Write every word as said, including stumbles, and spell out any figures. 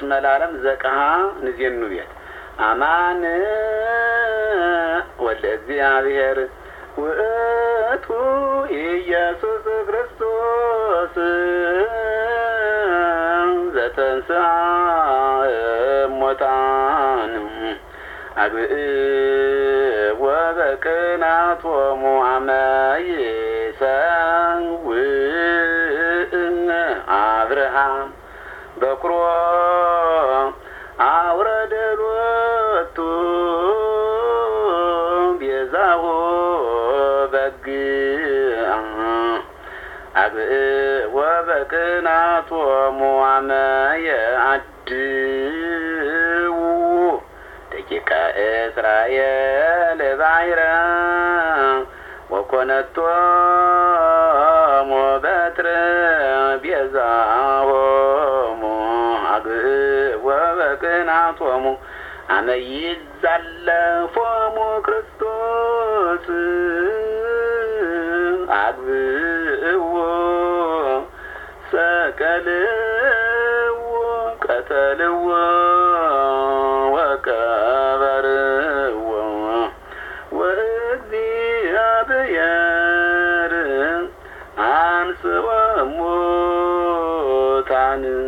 እስመ ለዓለም ዘቀሃ ንዜኑ ቤት አማን ወልደ እግዚአብሔር ውእቱ ኢየሱስ ክርስቶስ ዘተንሥአ እሙታን አግብእ ወበቅንዓቶሙ አመ ይሰውእ አብርሃም በኵሮ አውረደ ሎቱ ቤዛሁ በግዕ አግብእ ወበቅንዓቶሙ አመ የአድዉ ደቂቀ እስራኤል ባሕረ ወኮነቶሙ በትረ ቤዛሆሙ አግብእ ወበቅንዓቶሙ አመ ይዛለፎሙ ክርስቶስ አግብእዎ ሰቀልዎ ቀተልዎ ወቀበርዎ ወእግዚአብሔር አንሥኦ እሙታን